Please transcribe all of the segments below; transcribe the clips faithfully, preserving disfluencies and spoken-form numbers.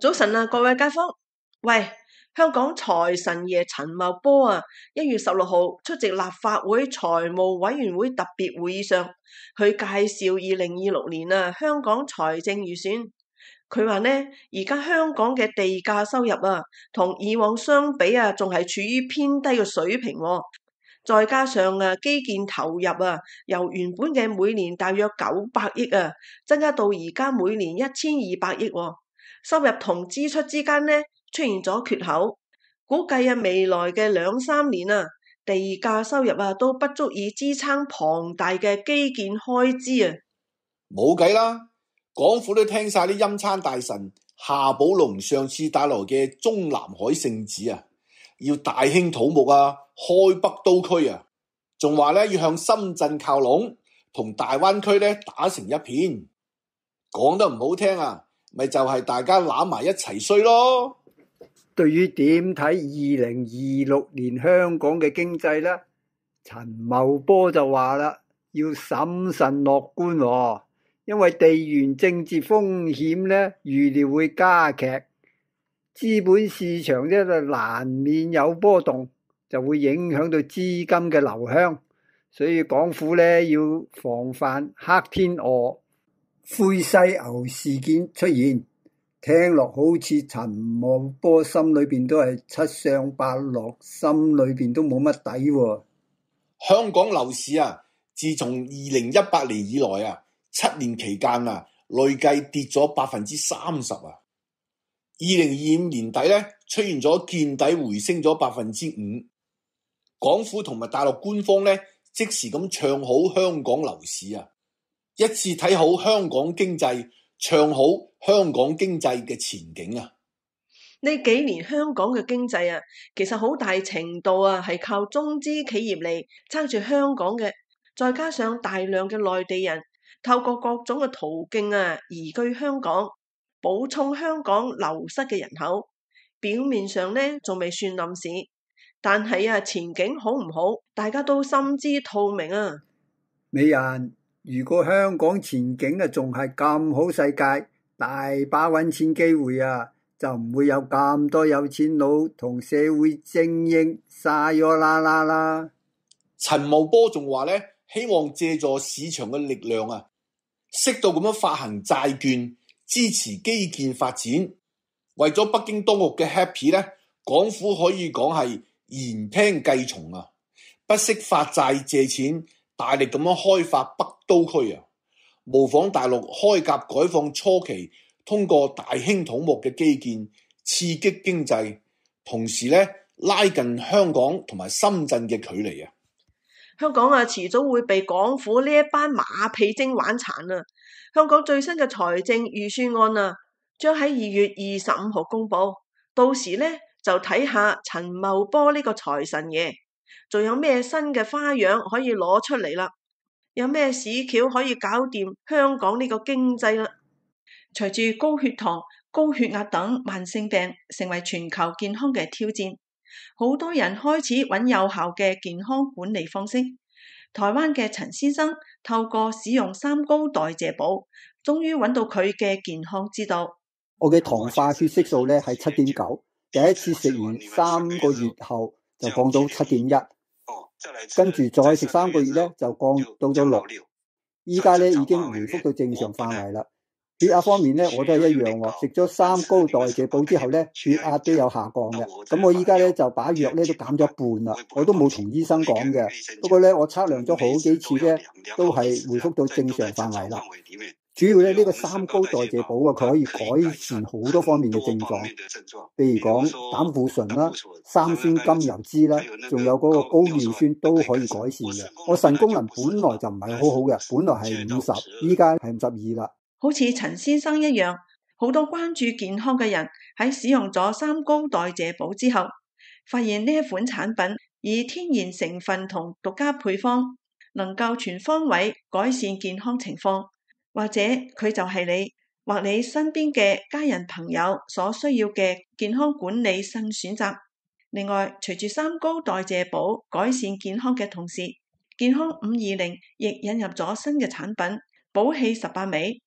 早晨啊，各位街坊，喂，香港財神爺陳茂波啊，一月十六號出席立法會財務委員會特別會議上，去介紹二零二六年啊香港財政預算。佢話呢，而家香港嘅地價收入啊，同以往相比啊，仲係處於偏低嘅水平喎。再加上啊基建投入啊，由原本嘅每年大約九百億啊，增加到而家每年一千二百億喎。收入同支出之間呢出現咗缺口，估計啊未來嘅兩三年啊地價收入啊都不足以支撐龐大嘅基建開支啊。 冇計啦，港府都聽晒啲欽差大臣夏寶龍上次帶來嘅中南海聖旨啊，要大興土木啊，開北都區啊，仲話咧要向深圳靠攏，同大灣區咧打成一片。講得唔好聽啊，咪就係大家攬埋一齊衰咯。 對於點睇二零二六年香港嘅經濟呢，陳茂波就話啦，要審慎樂觀喎，因為地緣政治風險呢預料會加劇，資本市場呢就難免有波動，就會影響到資金嘅流向，所以港府呢要防範黑天鵝、灰犀牛事件出現。聽落好似陳茂波心裏邊都係七上八落，心裏邊都冇乜底喎。 香港樓市啊，自從二零一八年以來啊，七年期間啊，累計跌咗百分之三十啊。二零二五年底咧，出現咗見底回升咗百分之五。港府同埋大陸官方咧，即時咁唱好香港樓市啊，一致睇好香港經濟，唱好香港經濟嘅前景啊！ 呢幾年香港嘅經濟啊，其實好大程度啊係靠中資企業嚟撐住香港嘅，再加上大量嘅內地人透過各種嘅途徑啊移居香港，補充香港流失嘅人口。表面上呢仲未算冧市，但係啊前景好唔好，大家都心知肚明啊！ 美人，如果香港前景啊仲係咁好世界，大把揾錢機會啊，就唔會有咁多有錢佬同社會精英沙咗啦啦啦。 陳茂波仲話咧，希望借助市場嘅力量啊，適度咁樣發行債券，支持基建發展。為咗北京當局嘅 happy 咧，港府可以講係言聽計從啊，不惜發債借錢，大力咁樣開發北都區啊，模仿大陸開甲改放初期，通過大興土木嘅基建刺激經濟，同時咧拉近香港同埋深圳嘅距離啊。 香港啊，遲早會被港府呢一班馬屁精玩殘啊！香港最新嘅財政預算案啊，將喺二月二十五號公布，到時咧就睇下陳茂波呢個財神爺仲有咩新嘅花樣可以攞出嚟啦，有咩屎橋可以搞掂香港呢個經濟啦。隨住高血糖、高血壓等慢性病成為全球健康嘅挑戰，好多人開始揾有效嘅健康管理方式。台灣嘅陳先生透過使用三高代謝寶，終於揾到佢嘅健康之道。 我嘅糖化血色素咧係七點九，第一次食完三個月後就降到七點一，跟住再食三個月咧就降到咗六，依家咧已經回復到正常範圍啦。血壓方面咧，我都係一樣喎。食咗三高代謝寶之後咧，血壓都有下降嘅。咁我依家咧就把藥咧都減咗一半啦。我都冇同醫生講嘅，不過咧我測量咗好幾次咧，都係回復到正常範圍啦。主要咧呢個三高代謝寶啊，佢可以改善好多方面嘅症狀，譬如講膽固醇啦、三酸甘油酯啦，仲有嗰個高尿酸都可以改善嘅。我腎功能本來就唔係好好嘅，本來係五十，依家係五十二啦。 好似陳先生一樣，好多關注健康嘅人喺使用咗三高代謝寶之後，發現呢一款產品以天然成分同獨家配方，能夠全方位改善健康情況，或者佢就係你或你身邊嘅家人朋友所需要嘅健康管理新選擇。另外，隨住三高代謝寶改善健康嘅同時，健康五二零亦引入咗新嘅產品寶氣十八味。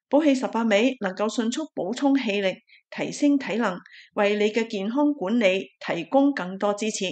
補氣十八味能夠迅速補充氣力，提升體能，為你嘅健康管理提供更多支持。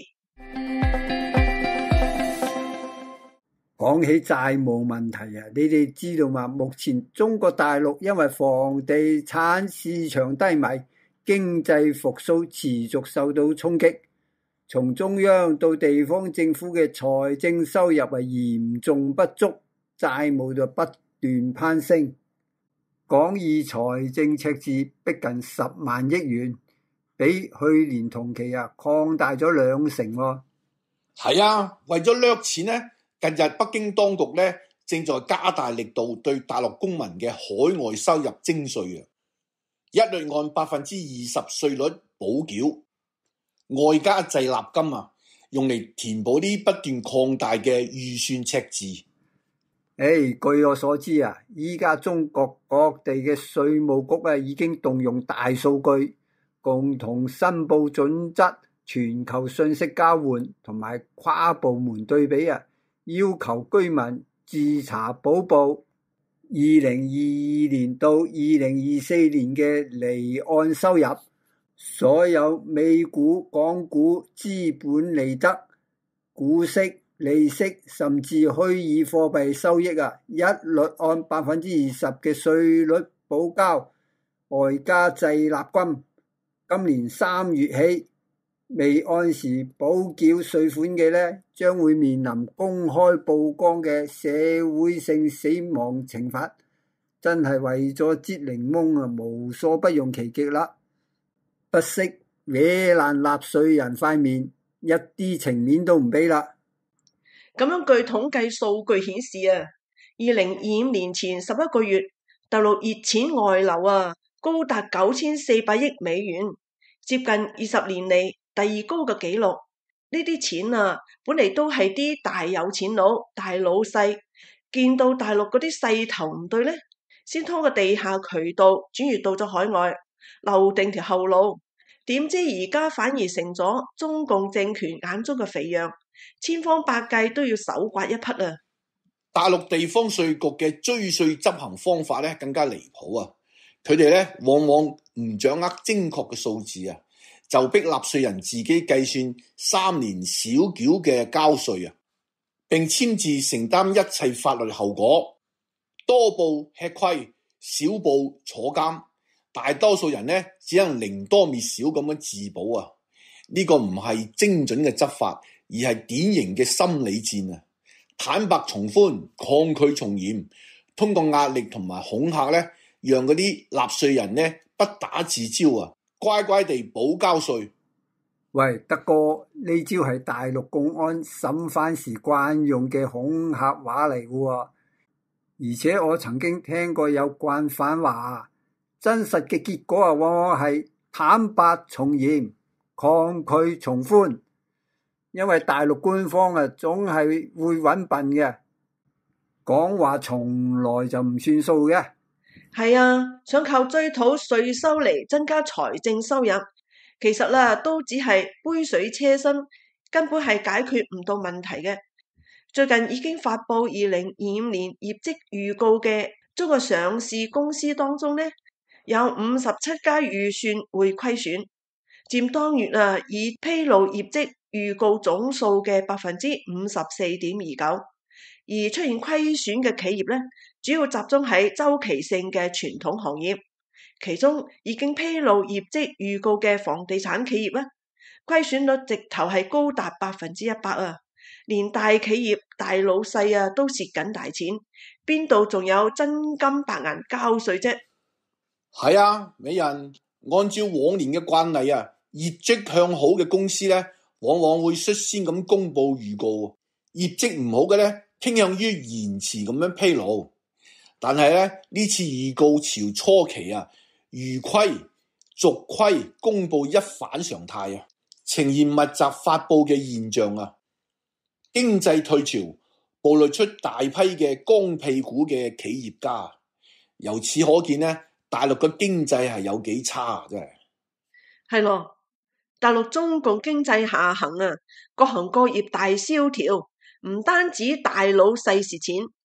講起債務問題啊，你哋知道嗎？目前中國大陸因為房地產市場低迷，經濟復甦持續受到衝擊，從中央到地方政府嘅財政收入係嚴重不足，債務就不斷攀升。廣義財政赤字逼近十萬億元，比去年同期啊擴大咗兩成喎。 係啊，為咗掠錢呢，近日北京當局呢正在加大力度對大陸公民嘅海外收入徵稅啊，一律按百分之二十稅率補繳，外加滯納金啊，用嚟填補啲不斷擴大嘅預算赤字。 誒、hey, 據我所知啊，依家中國各地嘅稅務局啊已經動用大數據、共同申報準則、全球信息交換同埋跨部門對比啊，要求居民自查補報二零二二年到二零二四年嘅離岸收入，所有美股、港股、資本利得、股息、利息甚至虛擬貨幣收益啊，一律按百分之二十嘅稅率補交，外加滯納金。今年三月起，未按時補繳稅款嘅呢，將會面臨公開曝光嘅社會性死亡懲罰。真係為咗擠檸檬啊，無所不用其極啦！不惜搲爛納稅人塊面，一啲情面都唔俾啦。 咁樣據統計數據顯示啊，二零二五年前十一個月，大陸熱錢外流啊，高達九千四百億美元，接近二十年嚟第二高嘅紀錄。呢啲錢啊，本嚟都係啲大有錢佬、大老細，見到大陸嗰啲勢頭唔對呢，先通過地下渠道轉移到咗海外，留定條後路。點知而家反而成咗中共政權眼中嘅肥羊，千方百計都要搜刮一匹啊！ 大陸地方稅局嘅追稅執行方法咧更加離譜啊！佢哋咧往往唔掌握精確嘅數字啊，就逼納稅人自己計算三年少繳嘅交稅啊，並簽字承擔一切法律後果，多報吃虧，少報坐監。大多數人咧只能寧多滅少咁樣自保啊！呢個唔係精準嘅執法，而係典型嘅心理戰啊！坦白從寬，抗拒從嚴，通過壓力同埋恐嚇咧，讓嗰啲納稅人咧不打自招啊，乖乖地補交稅。 喂，德哥，呢招係大陸公安審犯時慣用嘅恐嚇話嚟嘅喎，而且我曾經聽過有慣犯話，真實嘅結果啊，往往係坦白從嚴，抗拒從寬。因為大陸官方啊，總係會揾笨嘅，講話從來就唔算數嘅。 係啊，想靠追討稅收嚟增加財政收入，其實啦都只係杯水車薪，根本係解決唔到問題嘅。最近已經發佈二零二五年業績預告嘅中國上市公司當中呢，有五十七家預算會虧損，佔當月啊已披露業績預告總數嘅百分之五十四點二九。而出現虧損嘅企業呢，主要集中喺周期性嘅傳統行業，其中已經披露業績預告嘅房地產企業呢，虧損率直頭係高達百分之一百啊！連大企業大老細啊都蝕緊大錢，邊度仲有真金白銀交稅啫？ 係啊，美人，按照往年嘅慣例啊，業績向好嘅公司咧，往往會率先咁公布預告，業績唔好嘅咧，傾向於延遲咁樣披露。但係咧，呢次預告潮初期啊，如虧續虧公布一反常態啊，呈現密集發布嘅現象啊。經濟退潮暴露出大批嘅光屁股嘅企業家，由此可見咧，大陸嘅經濟係有幾差啊！真係係咯，大陸中共經濟下行啊，各行各業大蕭條，唔單止大佬細蝕錢，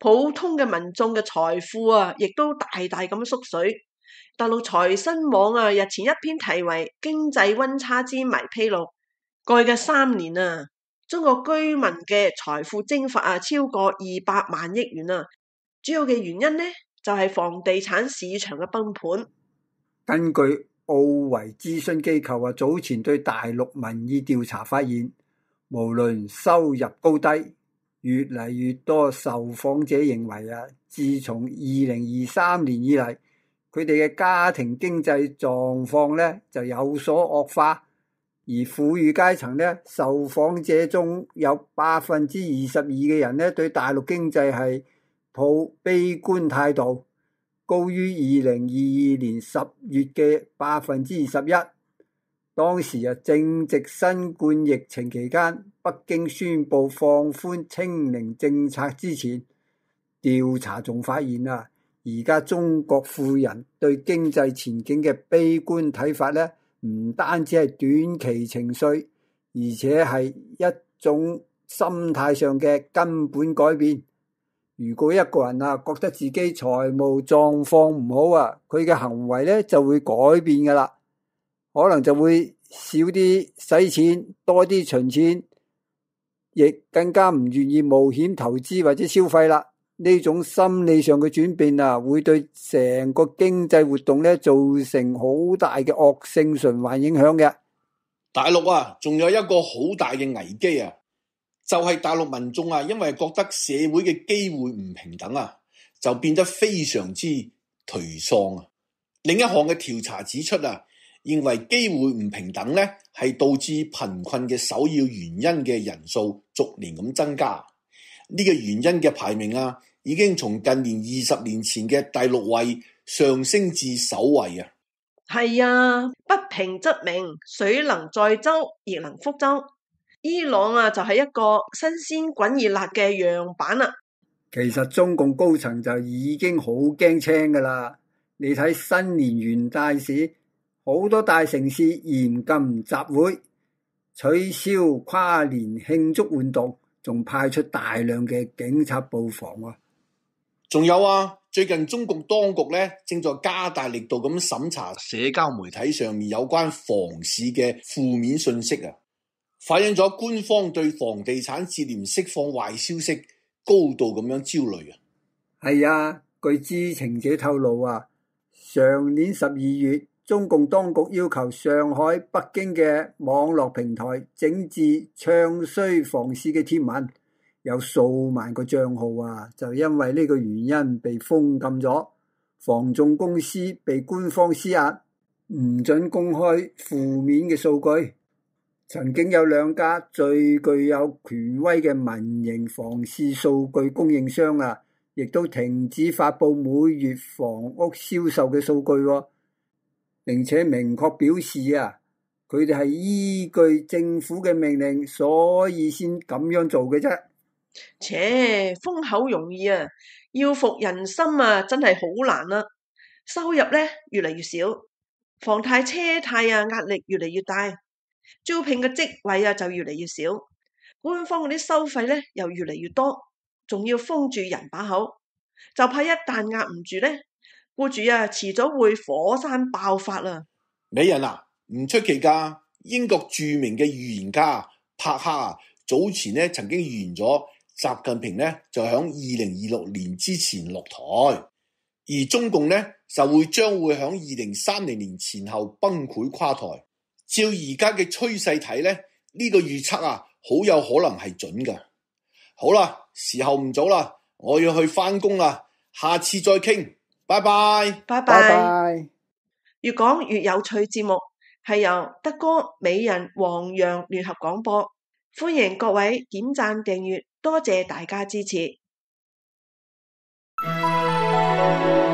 普通嘅民眾嘅財富啊，亦都大大咁縮水。大陸財新網啊，日前一篇題為《經濟溫差之謎》披露，過去嘅三年啊，中國居民嘅財富蒸發啊，超過二百萬億元啊。主要嘅原因呢，就係房地產市場嘅崩盤。 根據奧維諮詢機構啊，早前對大陸民意調查發現，無論收入高低，越嚟越多受訪者認為啊，自從二零二三年以嚟，佢哋嘅家庭經濟狀況咧就有所惡化，而富裕階層咧，受訪者中有百分之二十二嘅人咧對大陸經濟係抱悲觀態度，高於二零二二年十月嘅百分之二十一。當時啊正值新冠疫情期間，北京宣布放寬清零政策之前，調查仲發現啊，而家中國富人對經濟前景嘅悲觀睇法咧，唔單止係短期情緒，而且係一種心態上嘅根本改變。如果一個人啊覺得自己財務狀況唔好啊，佢嘅行為咧就會改變噶啦，可能就會少啲使錢，多啲存錢，亦更加唔願意冒險投資或者消費啦。呢種心理上嘅轉變啊，會對成個經濟活動咧造成好大嘅惡性循環影響嘅。 大陸啊，仲有一個好大嘅危機啊，就係大陸民眾啊，因為覺得社會嘅機會唔平等啊，就變得非常之頹喪啊。另一項嘅調查指出啊，認為機會唔平等咧，係導致貧困嘅首要原因嘅人數逐年咁增加。呢個原因嘅排名啊，已經從近年二十年前嘅第六位上升至首位啊。 係啊，不平則鳴，水能載舟，亦能覆舟。伊朗啊，就係一個新鮮滾熱辣嘅樣板啦。 其實中共高層就已經好驚青噶啦。你睇新年元旦時，好多大城市嚴禁集會，取消跨年慶祝活動，仲派出大量嘅警察布防啊。 仲有啊，最近中共當局咧正在加大力度咁審查社交媒體上面有關房市嘅負面信息啊，反映咗官方對房地產接連釋放壞消息高度咁樣焦慮啊。 係啊，據知情者透露啊，上年十二月，中共當局要求上海、北京嘅網絡平台整治唱衰房市嘅貼文，有數萬個賬號啊，就因為呢個原因被封禁咗。房仲公司被官方施壓，唔准公開負面嘅數據。曾經有兩家最具有權威嘅民營房市數據供應商啊，亦都停止發佈每月房屋銷售嘅數據喎，並且明確表示啊，佢哋係依據政府嘅命令，所以先咁樣做嘅啫。 切，封口容易啊，要服人心啊，真係好難啦。收入咧越嚟越少，房貸車貸啊壓力越嚟越大，招聘嘅職位啊就越嚟越少，官方嗰啲收費咧又越嚟越多，仲要封住人把口，就怕一旦壓唔住咧，僱主啊遲早會火山爆發啦。 美人啊，唔出奇噶，英國著名嘅預言家柏克啊，早前咧曾經預言咗習近平咧就響二零二六年之前落台，而中共咧就會將會響二零三零年前後崩潰垮台。照而家嘅趨勢睇咧，呢個預測啊好有可能係準噶。好啦，時候唔早啦，我要去翻工啦，下次再傾，拜拜， 拜拜。 拜拜。 越講越有趣節目係由德哥、美人、黃洋聯合廣播，歡迎各位點讚訂閱，多謝大家支持。